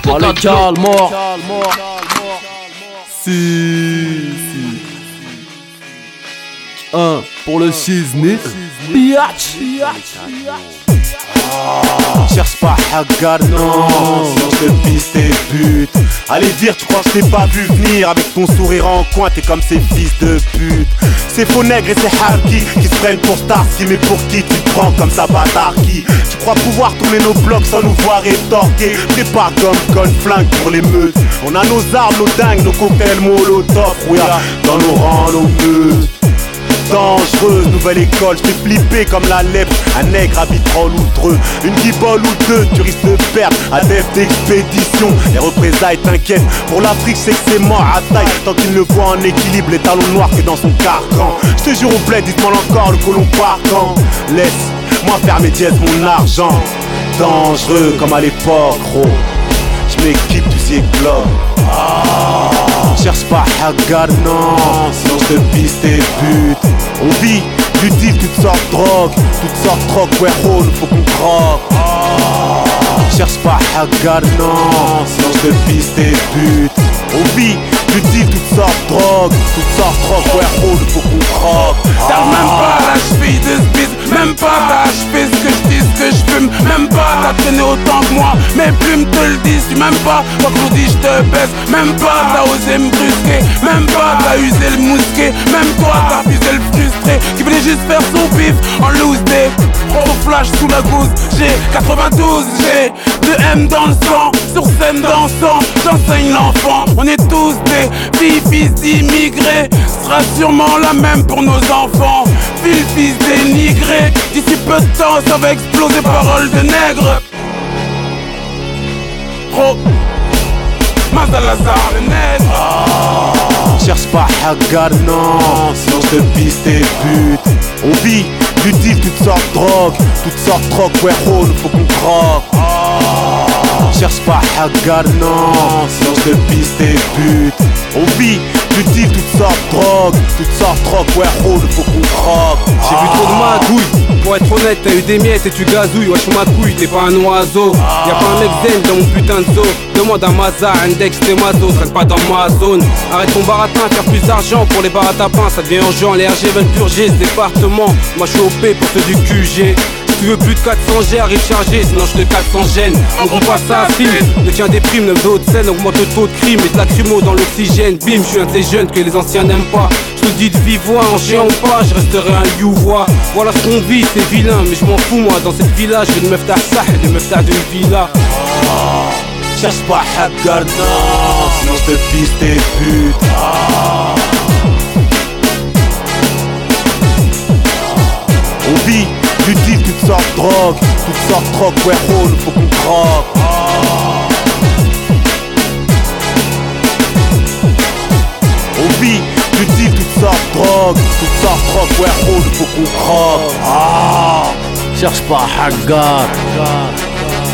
Allez, calme-moi. Si. Un pour le shiznit. Biatch. Cherche pas Hagar, non, sinon je te pisse tes putes. Allez dire, tu crois que je t'ai pas vu venir. Avec ton sourire en coin, t'es comme ces fils de pute. Ces faux nègres et ces harkis qui se prennent pour Starsky. Mais pour qui tu te prends comme ça bâtardi? Tu crois pouvoir tourner nos blocs sans nous voir rétorquer? Prépare comme gun-flingue pour les meutes. On a nos armes, nos dingues, nos cocktails molotov. Rouya, dans nos rangs, nos meutes. Dangereuse, nouvelle école, je fais flipper comme la lèpre. Un nègre habite outreux, une guibole ou deux, tu risques de perdre. Adepte d'expédition, les représailles t'inquiètent. Pour l'Afrique, c'est que c'est mort à taille. Tant qu'il ne voit en équilibre les talons noirs que dans son carcan. Je te jure au bled, dites-moi encore le colon partant. Laisse-moi faire mes dièses, mon argent. Dangereux comme à l'époque, gros. Je m'équipe du cyclone. Cherche pas Hagar, non, sinon je te pisse tes putes. On vit du deal, toutes sortes de drogue. Toutes sortes de drogue, ouais, oh, faut qu'on croque. Cherche pas Hagar, non, sinon je te pisse tes putes. On vit du deal, toutes sortes de drogue. Toutes sortes de drogue, ouais, oh, faut qu'on croque. T'as même pas la cheville de ce bise, même pas t'as achevé ce que je dis, ce que je fume. Même pas t'as traîné autant que moi, mes plumes te le disent. Tu même pas, quand on dit je te baisse. Même pas t'as osé me brusquer, même pas t'as usé le mousquet. Même toi t'as refusé le frustré qui voulait juste faire son bif en loose day. Au flash sous la gousse, j'ai 92, j'ai 2M dans le sang. Sur scène dansant, j'enseigne l'enfant. On est tous des filles, fils d'immigrés. Sera sûrement la même pour nos enfants. Fils dénigrés. D'ici peu de temps ça va exploser, paroles de nègre. Oh, Mazalazar le nègre. Cherche pas Hagar, non, sinon je te pisse tes putes. On vit du deal, toutes sortes de drogue. Toutes sortes de drogue, ouais, oh, faut qu'on croque. Cherche pas Hagar, non, sinon je te pisse tes putes. On vit du deal, toutes sortes de drogue. Toutes sortes de drogue, ouais, oh, faut qu'on croque. J'ai vu trop de magouilles. Pour être honnête, t'as eu des miettes et tu gazouilles. Wesh ma couille, t'es pas un oiseau. Y'a pas un mec zen dans mon putain de zoo. Demande à Maza, index tes mazos, reste pas dans ma zone. Arrête ton baratin, faire plus d'argent pour les baratapins. Ça devient urgent, les RG veulent purger ce département. Moi je suis OP pour ceux du QG. Si tu veux plus de 400 G, arrive chargé, sinon je te 400 gènes. On compte pas ça à film. Le tien des primes, 9 de scène, augmente le taux de crime. Et de lacrymo dans l'oxygène. Bim, je suis un de ces jeunes que les anciens n'aiment pas. Je te dis de vive voix, en géant ou pas, je resterai un you-voix. Voilà ce qu'on vit, c'est vilain, mais je m'en fous moi. Dans cette villa, je veux une meuf d'Arsah et une meuf d'une villa. Cherche pas Hagar, non, sinon je te pisse tes putes. On vit du deal, toutes sortes de drogue. Toutes sortes de drogue, ouais, oh, faut qu'on croque. On vit du deal, toutes sortes de drogue. Toutes sortes de drogue, ouais, oh, faut qu'on croque. Cherche pas Hagar.